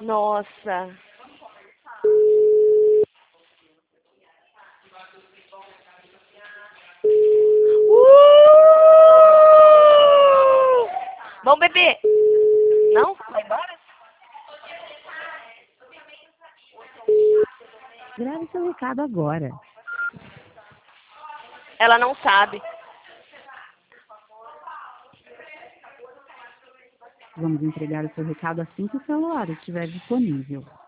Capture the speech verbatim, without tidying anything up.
Nossa. Uh! Vamos beber. Não? Vai embora? Grave seu recado agora. Ela não sabe. Vamos entregar o seu recado assim que o celular estiver disponível.